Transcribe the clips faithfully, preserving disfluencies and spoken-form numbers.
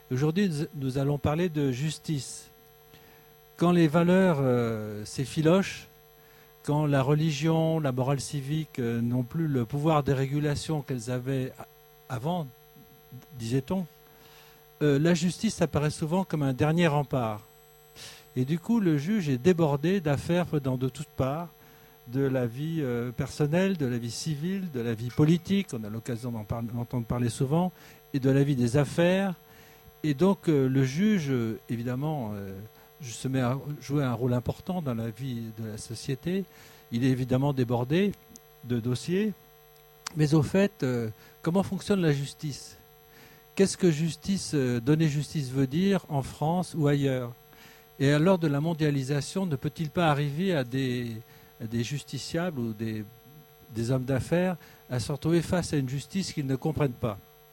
Aujourd'hui, nous allons parler de justice. Quand les valeurs euh, s'effilochent, quand la religion, la morale civique euh, n'ont plus le pouvoir de régulation qu'elles avaient avant, disait-on, euh, la justice apparaît souvent comme un dernier rempart. Et du coup, le juge est débordé d'affaires venant de toutes parts, de la vie euh, personnelle, de la vie civile, de la vie politique, on a l'occasion d'en par- d'entendre parler souvent, et de la vie des affaires. Et donc, euh, le juge, euh, évidemment, euh, se met à jouer un rôle important dans la vie de la société. Il est évidemment débordé de dossiers. Mais au fait, euh, comment fonctionne la justice ? Qu'est-ce que justice, euh, donner justice veut dire en France ou ailleurs ? Et à l'heure de la mondialisation, ne peut-il pas arriver à des, à des justiciables ou des, des hommes d'affaires à se retrouver face à une justice qu'ils ne comprennent pas ?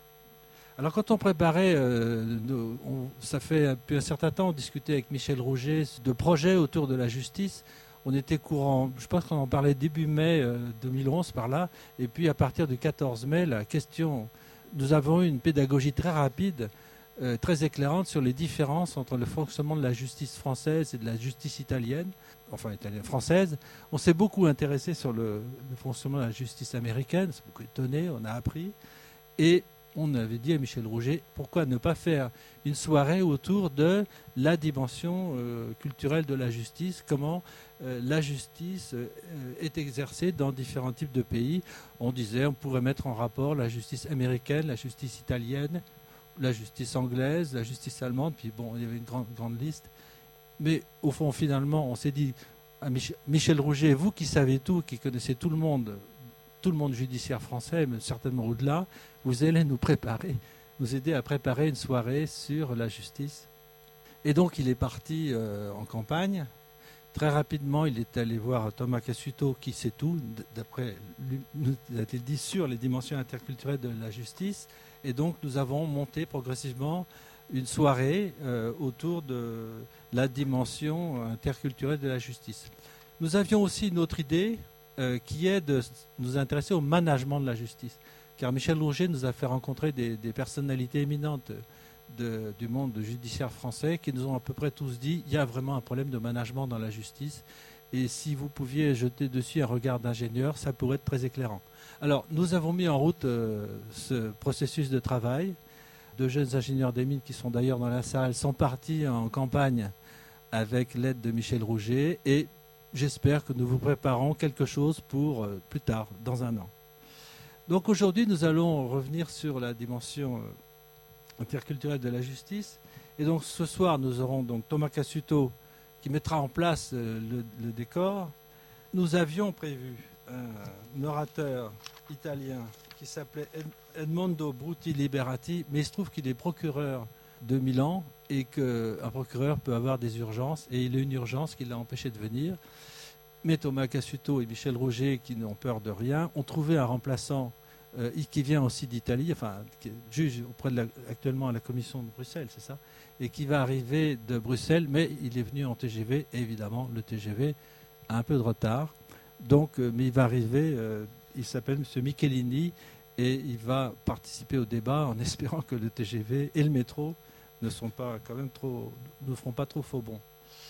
Alors quand on préparait, euh, nos, on, ça fait depuis un certain temps, on discutait avec Michel Rouget de projets autour de la justice. On était courant, je pense qu'on en parlait début mai euh, deux mille onze par là, et puis à partir du quatorze mai, la question, nous avons eu une pédagogie très rapide, euh, très éclairante sur les différences entre le fonctionnement de la justice française et de la justice italienne, enfin italienne, française. On s'est beaucoup intéressé sur le, le fonctionnement de la justice américaine, on s'est beaucoup étonné, on a appris, et on avait dit à Michel Rouget, pourquoi ne pas faire une soirée autour de la dimension euh, culturelle de la justice, comment euh, la justice euh, est exercée dans différents types de pays. On disait, on pourrait mettre en rapport la justice américaine, la justice italienne, la justice anglaise, la justice allemande, puis bon, il y avait une grande, grande liste. Mais au fond, finalement, on s'est dit, à Mich- Michel Rouget, vous qui savez tout, qui connaissez tout le monde, tout le monde judiciaire français, mais certainement au-delà, vous allez nous préparer, nous aider à préparer une soirée sur la justice. Et donc il est parti euh, en campagne. Très rapidement, il est allé voir Thomas Cassuto, qui sait tout, d'après lui, nous a-t-il dit, sur les dimensions interculturelles de la justice. Et donc nous avons monté progressivement une soirée euh, autour de la dimension interculturelle de la justice. Nous avions aussi une autre idée euh, qui est de nous intéresser au management de la justice. Car Michel Rouget nous a fait rencontrer des, des personnalités éminentes de, du monde judiciaire français qui nous ont à peu près tous dit qu'il y a vraiment un problème de management dans la justice et si vous pouviez jeter dessus un regard d'ingénieur, ça pourrait être très éclairant. Alors, nous avons mis en route euh, ce processus de travail. Deux jeunes ingénieurs des mines qui sont d'ailleurs dans la salle sont partis en campagne avec l'aide de Michel Rouget et j'espère que nous vous préparons quelque chose pour euh, plus tard, dans un an. Donc aujourd'hui, nous allons revenir sur la dimension euh, interculturelle de la justice. Et donc ce soir, nous aurons donc Thomas Cassuto qui mettra en place euh, le, le décor. Nous avions prévu un, un orateur italien qui s'appelait Ed, Edmondo Bruti Liberati, mais il se trouve qu'il est procureur de Milan et qu'un procureur peut avoir des urgences. Et il a une urgence qui l'a empêché de venir. Mais Thomas Cassuto et Michel Rouget, qui n'ont peur de rien, ont trouvé un remplaçant euh, qui vient aussi d'Italie, enfin, qui est juge auprès de la, actuellement à la commission de Bruxelles, c'est ça, et qui va arriver de Bruxelles, mais il est venu en T G V, et évidemment, le T G V a un peu de retard. Donc, euh, mais il va arriver, euh, il s'appelle M. Michelini, et il va participer au débat en espérant que le T G V et le métro ne sont pas quand même trop, ne feront pas trop faux bons.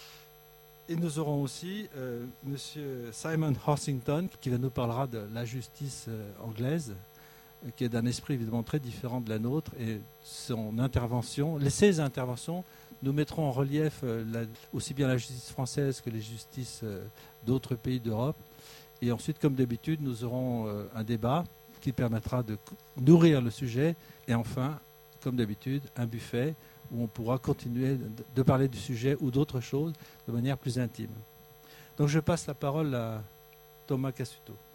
Et nous aurons aussi euh, M. Simon Horsington qui nous parlera de la justice euh, anglaise, euh, qui est d'un esprit évidemment très différent de la nôtre. Et son intervention, les, ses interventions, nous mettront en relief euh, la, aussi bien la justice française que les justices euh, d'autres pays d'Europe. Et ensuite, comme d'habitude, nous aurons euh, un débat qui permettra de nourrir le sujet. Et enfin, comme d'habitude, un buffet où on pourra continuer de parler du sujet ou d'autres choses de manière plus intime. Donc je passe la parole à Thomas Cassuto.